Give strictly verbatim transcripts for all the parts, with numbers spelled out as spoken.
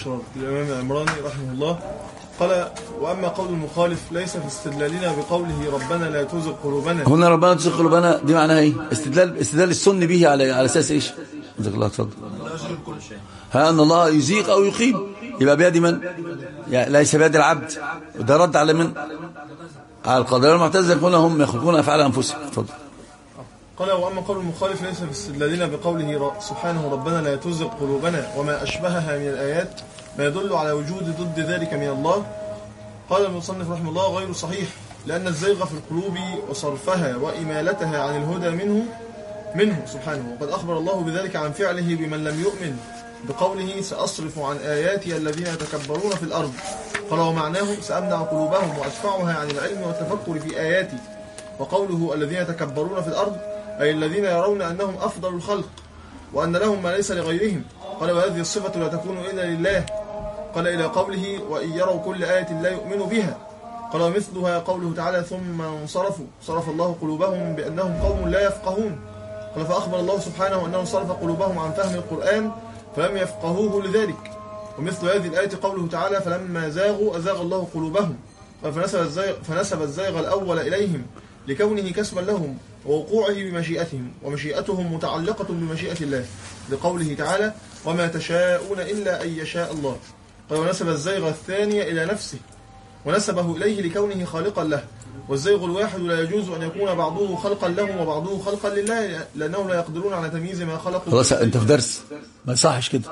الإمام العمراني رحمه الله قال: وأما قول المخالف ليس في استدلالنا بقوله ربنا لا تزغ قلوبنا. هنا ربنا لا تزغ قلوبنا دي معناها ايه؟ استدلال استدلال السني به على على اساس ايش؟ جزاك الله اتفضل. ها ان الله يزيغ او يقيم، يبقى بيد من؟ يعني ليس بيد العبد. وده رد على من؟ على القدرية المعتزلة يقولون هم يخلقون افعال انفسهم. اتفضل. قال: وأما قول المخالف ليس في استدلالنا بقوله سبحانه ربنا لا تزغ قلوبنا وما أشبهها من الآيات ما يدل على وجود ضد ذلك من الله. قال المصنف رحمه الله: غير صحيح، لأن الزيغ في القلوب وصرفها وإمالتها عن الهدى منه منه سبحانه، وقد أخبر الله بذلك عن فعله بمن لم يؤمن بقوله سأصرف عن آياتي الذين يتكبرون في الأرض. قال: ومعناه سأمنع قلوبهم وأدفعها عن العلم والتفكر في آياتي. وقوله الذين يتكبرون في الأرض أي الذين يرون أنهم أفضل الخلق وأن لهم ما ليس لغيرهم. قال: وهذه الصفة لا تكون إلا لله. قال: إلى قوله وإن يروا كل آية لا يؤمنوا بها. قال: ومثلها قوله تعالى ثم انصرفوا صرف الله قلوبهم بأنهم قوم لا يفقهون. قال: فأخبر الله سبحانه أنه صرف قلوبهم عن فهم القرآن فلم يفقهوه لذلك. ومثل هذه الآية قوله تعالى فلما زاغوا أزاغ الله قلوبهم. فنسب الزيغ, فنسب الزيغ الأول إليهم لكونه كسبا لهم ووقوعه بمشيئتهم، ومشيئتهم متعلقة بمشيئة الله لقوله تعالى وما تشاءون إلا أن يشاء الله. قال: ونسب الزيغ الثاني إلى نفسه ونسبه إليه لكونه خالقا له. والزيغ الواحد لا يجوز أن يكون بعضه خلقا لهم وبعضه خلقا لله، لأنهم لا يقدرون على تمييز ما خلقوا. خلاص أنت في درس ما يصحش كده.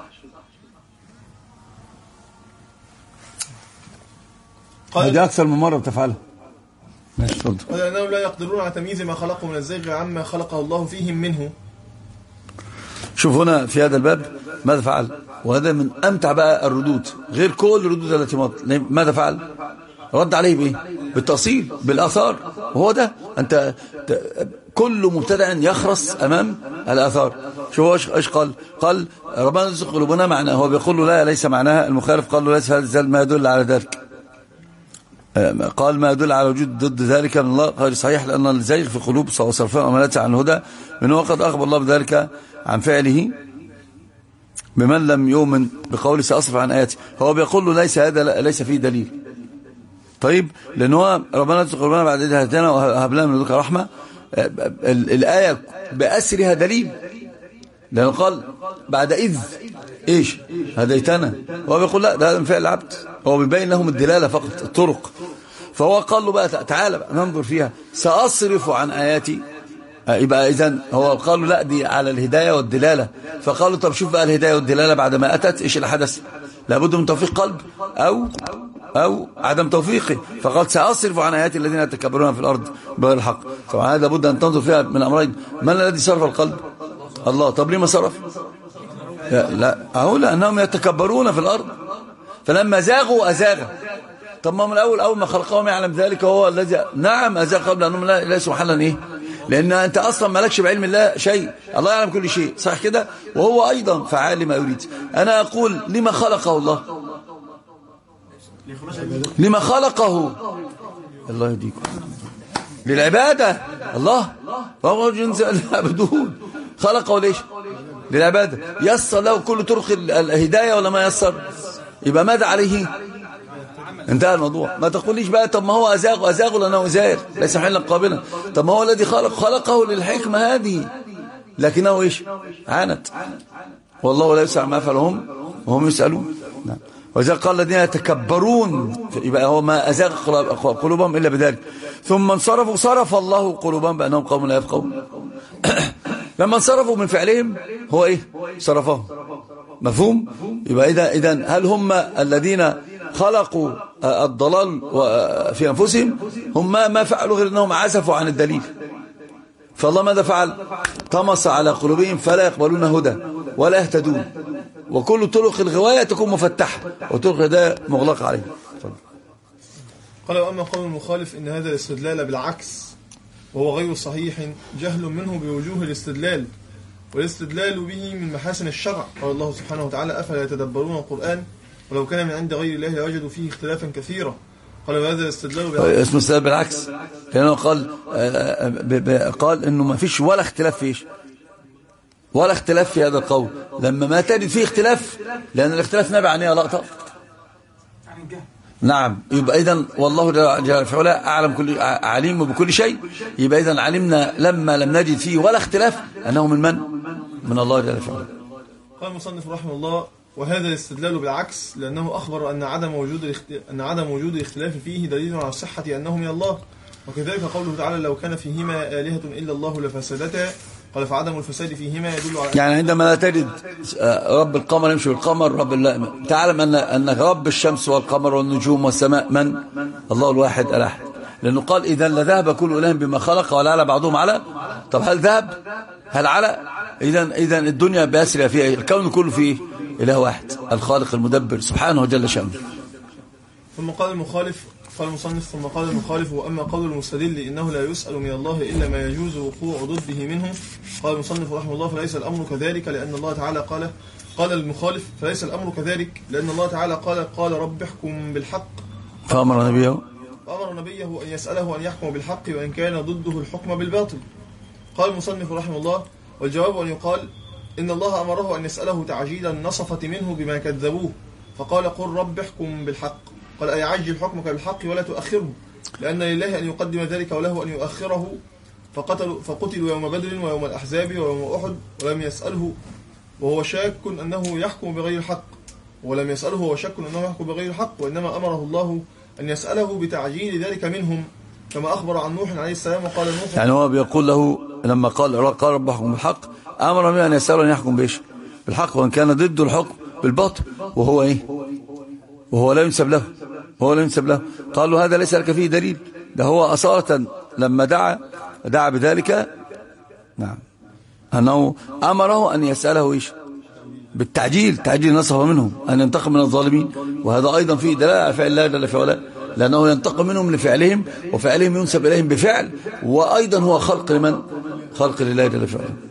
هذه أكثر من مرة بتفعلها. ولأنهم لا يقدرون على تمييز ما خلقوا من الزيغ عما خلقه الله فيهم منه. شوف هنا في هذا الباب ماذا فعل، وهذا من أمتع بقى الردود غير كل الردود التي مضت. ماذا فعل؟ رد عليه بإيه؟ بالتأصيل بالآثار. وهو ده أنت كل مبتدع يخرس أمام الآثار. شوف هو إيش قال؟ قال ربنا لا تزغ قلوبنا، معناه هو بيقول له لا ليس معناها. المخالف قال له ليس هذا ما يدل على ذلك. قال ما يدل على وجود ضد ذلك من الله غير صحيح، لأن الزيغ في القلوب وصرفها وأمانتها عن الهدى من وقد أخبر الله بذلك عن فعله بمن لم يؤمن بقول سأصرف عن آياتي. هو بيقول له ليس هذا ليس فيه دليل. طيب لأن هو ربنا لا تزغ قلوبنا بعد إذ هديتنا وهب لنا من لدنك رحمة، الآية بأسرها دليل، لأنه قال بعد إذ إيش هديتنا، وهو بيقول لا ده من فعل العبد، هو بيبين لهم الدلالة فقط الطرق. فهو قال له بقى تعالى بقى ننظر فيها سأصرف عن آياتي. يبقى إذن هو قال له لا دي على الهداية والدلالة. فقال له طب شوف بقى الهداية والدلالة بعد ما أتت إيش الحدث؟ لابد من توفيق قلب أو أو عدم توفيقه. فقال سأصرف عن آياتي الذين يتكبرون في الأرض بغير الحق. طبعا هذا لابد أن تنظر فيها من أمرين. من الذي صرف القلب؟ الله. طب ليه ما صرف؟ لا أهو لأنهم يتكبرون في الأرض فلما زاغوا أزاغ. طب ما من الأول أول ما خلقهم يعلم ذلك هو الذي نعم أزاغ قبل أنهم ليسوا محلا إيه؟ لأن أنت أصلا مالكش بعلم الله شيء، الله يعلم كل شيء صح كده، وهو أيضا فعال لما يريد. أنا أقول لما خلقه الله؟ لما خلقه؟ الله يهديكم للعبادة. الله فهو جنس العبدون خلقه ليش؟ للعبادة. يسر له كل طرق الهداية ولا ما يسر؟ يبقى ماذا عليه؟ انتهى الموضوع. ما تقوليش بقى طب ما هو أزاغ أزاغ لأنه زائر ليس حلا قابلا. طب ما هو الذي خلق خلقه للحكمة هذه لكنه إيش؟ عانت. والله لا يسع ما يفعلهم وهم يسألون. نعم. وإذا قال الذين يتكبرون يبقى هو ما أزاغ قلوبهم إلا بذلك. ثم انصرفوا صرف الله قلوبهم بأنهم قوم لا يفقهون. لما انصرفوا من فعلهم هو إيه؟ صرفهم. مفهوم؟ يبقى إذا إذن هل هم الذين خلقوا الضلال في أنفسهم؟ هم ما فعلوا غير أنهم عزفوا عن الدليل. فالله ماذا فعل؟ طمس على قلوبهم فلا يقبلون هدى ولا يهتدون، وكل طرق الغواية تكون مفتحة وطرق الهداية مغلقة عليه. قال: وأما قول المخالف إن هذا الاستدلال بالعكس وهو غير صحيح جهل منه بوجوه الاستدلال، والاستدلال به من محاسن الشرع. قال الله سبحانه وتعالى أفلا يتدبرون القرآن ولو كان من عند غير الله لوجدوا فيه اختلافا كثيرا. قال: وهذا الاستدلال بالعكس. اسمه استدلال بالعكس لأنه قال قال إنه ما فيش ولا اختلاف فيش ولا اختلاف في هذا القول. لما ما تجد فيه اختلاف، لأن الاختلاف نابع عن ايه يا لقطة؟ نعم. يبقى إذن والله جل في علاه أعلم كل عليم بكل شيء. يبقى إذن علمنا لما لم نجد فيه ولا اختلاف أنه من من؟ من الله جل في علاه. قال المصنف رحمه الله: وهذا الاستدلال بالعكس، لأنه أخبر أن عدم وجود الاخت... أن عدم وجود الاختلاف فيه دليل على صحة أنه من الله. وكذلك قوله تعالى: لو كان فيهما آلهة إلا الله لفسدتا. قال: فعدم الفساد فيهما يدل على يعني عندما لا تجد رب القمر يمشي بالقمر، رب الله، تعلم أن أن رب الشمس والقمر والنجوم والسماء من؟ الله الواحد الأحد. لأنه قال: إذا لذهب كل إله بما خلق ولا على بعضهم على. طب هل ذهب؟ هل على؟ إذا إذا الدنيا بأسرها فيها، الكون كله فيه إله واحد، الخالق المدبر سبحانه وجل شأنه. ثم قال المخالف قال المصنف ثم قال المخالف: وأما قول المستدل إنه لا يسأل من الله إلا ما يجوز وقوع ضده منه. قال المصنف رحمه الله: فليس الأمر كذلك، لأن الله تعالى قال قال المخالف: فليس الأمر كذلك لأن الله تعالى قال قال رب احكم بالحق، فأمر نبيه فأمر نبيه أن يسأله أن يحكم بالحق وإن كان ضده الحكم بالباطل. قال المصنف رحمه الله: والجواب أن يقال إن الله أمره أن يسأله تعجيل النصفة منه بما كذبوه، فقال: قل رب احكم بالحكم. قال: أي عجل حكمك بالحق ولا تؤخره، لأن لله أن يقدم ذلك وله أن يؤخره. فقتلوا فقتلوا يوم بدر ويوم الأحزاب ويوم أحد ولم يسأله وهو شاك أنه يحكم بغير الحق، ولم يسأله وهو شاك أنه يحكم بغير الحق، وإنما أمره الله أن يسأله بتعجيل ذلك منهم، كما أخبر عن نوح عليه السلام. وقال نوح، يعني هو بيقول له لما قال قال رب احكم بالحق، أمر منه أن يسأله أن يحكم بإيش؟ بالحق، وإن كان ضده الحكم بالباطل، وهو إيه؟ وهو لا ينسب له وهو لا ينسب له. قال له: هذا ليس لك فيه دليل، ده هو أصالة لما دعا دعا بذلك، نعم، أنه أمره أن يسأله إيش؟ بالتعجيل، تعجيل نصفه منهم، أن ينتقم من الظالمين. وهذا أيضا فيه دلالة على فعل الله جل في علاه، لأنه ينتقم منهم لفعلهم، وفعلهم ينسب إليهم بفعل، وأيضا هو خلق لمن؟ خلق لله جل في علاه.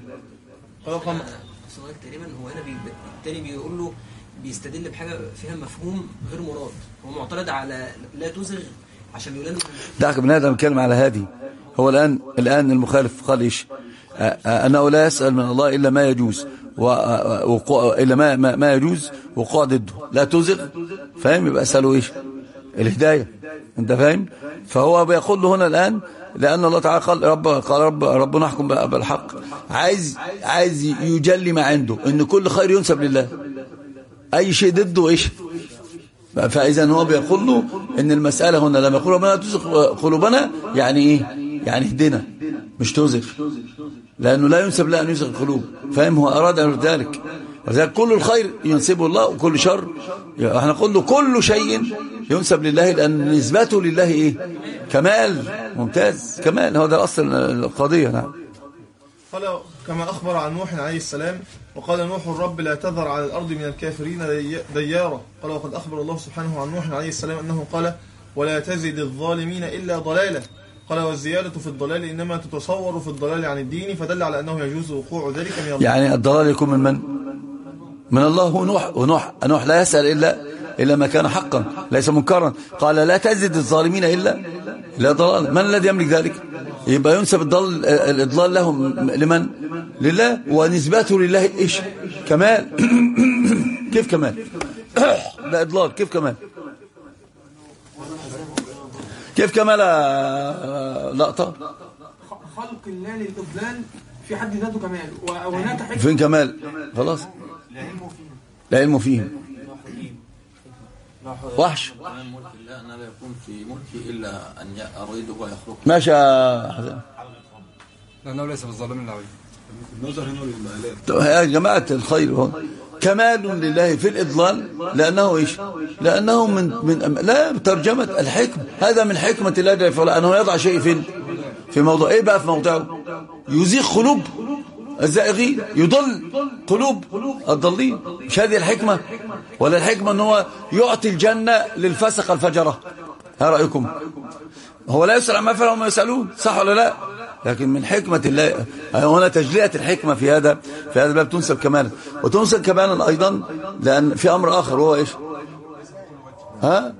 تقريبا هو هنا بالتالي بيقول له بيستدل بحاجة فيها مفهوم غير مراد، هو معترض على لا تزغ عشان يقول لنا دعك من هذا نتكلم على هذه. هو الآن الآن المخالف قال إيش؟ أنه لا يسأل من الله إلا ما يجوز، وقوع إلا ما ما يجوز وقوع ضده، لا تزغ، فاهم؟ يبقى أسأله إيش؟ الهداية، أنت فاهم؟ فهو بيقول له هنا الآن لأن الله تعالى قال رب قال رب ربنا احكم بالحق، عايز عايز يجلي ما عنده إن كل خير ينسب لله، أي شيء ضده إيش؟ فإذا هو بيقول له إن المسألة هنا لما يقول ربنا تزغ قلوبنا يعني إيه؟ يعني اهدنا، مش تزغ، لأنه لا ينسب له أن يزغ القلوب، فاهم؟ هو أراد أن ذلك، وذلك كل الخير ينسبه الله وكل شر احنا نقول له كل شيء ينسب لله، لأن نسبته لله إيه؟ كمال، ممتاز، كمال، هذا أصل القضية. نعم. قال كما أخبر عن نوح عليه السلام: وقال نوح الرب لا تذر على الأرض من الكافرين ديارا. قال: وقد أخبر الله سبحانه عن نوح عليه السلام أنه قال: ولا تزد الظالمين إلا ضلالا. قال: والزيادة في الضلال إنما تتصور في الضلال عن الدين، فدل على أنه يجوز وقوع ذلك من الله. يعني الضلال يكون من من؟ من الله. هو نوح ونوح نوح لا يسأل إلا إلا ما كان حقا ليس منكرا. قال: لا تزد الظالمين إلا إلا ضلال. من الذي يملك ذلك؟ يبقى ينسب الضلال الإضلال لهم لمن؟ لله، ونسبته لله إيش؟ كمال. كيف كمال؟ لا إضلال، كيف كمال؟ كيف كمال لقطة؟ خلق الله للإضلال في حد ذاته كمال، وهناك حكمة. فين كمال؟ خلاص، لا علم فيه وحش. ملك الله أن لا يكون في ملكه إلا أن أريده ويخلقه. ماشي يا حسن، لأنه ليس بالظالم العظيم. النظر هنا للمآلات يا جماعة الخير هون كمال لله في الإضلال، لأنه إيش؟ لأنه من من لا ترجمة الحكمة، هذا من حكمة الله جل وعلا أنه يضع شيء في في موضوع إيه بقى؟ في موضعه، يزيغ قلوب الزائغين، يضل قلوب الضالين. مش هذه الحكمة؟ ولا الحكمة أنه هو يعطي الجنة للفسق الفجرة؟ ها رأيكم؟ هو لا يسأل عما يفعل وما يسألون، صح ولا لا؟ لكن من حكمة الله هنا تجلية الحكمة في هذا في هذا الباب تنسب كمالا، وتنسب كمالا أيضا لأن في أمر آخر وهو إيش؟ ها؟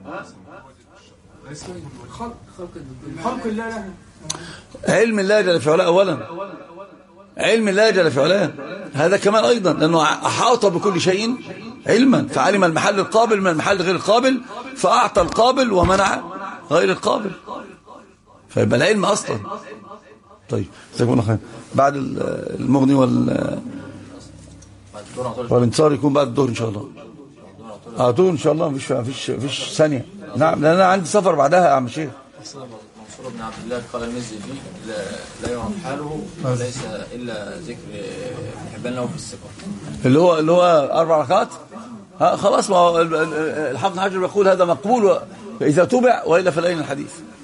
خلق الله له، علم الله جل في علاه أولا، علم الله جل في علاه. هذا كمان أيضا لأنه أحاط بكل شيء علما، فعلم المحل القابل من المحل غير القابل، فأعطى القابل ومنع غير القابل، فيبقى العلم أصلا. طيب جزاكم الله خير. بعد المغني وال والانتصار يكون بعد الظهر إن شاء الله. اه طول إن شاء الله، مفيش مفيش مفيش ثانية. نعم لأن أنا عندي سفر بعدها يا عم شيخ. منصور بن عبد الله قال المزي فيه لا, لا يعرف حاله وليس إلا ذكر ابن حبان له في الثقة، اللي هو اللي هو أربع ركعات. ها خلاص، ما هو الحافظ حجر يقول هذا مقبول إذا تبع، وإلا فالأين الحديث.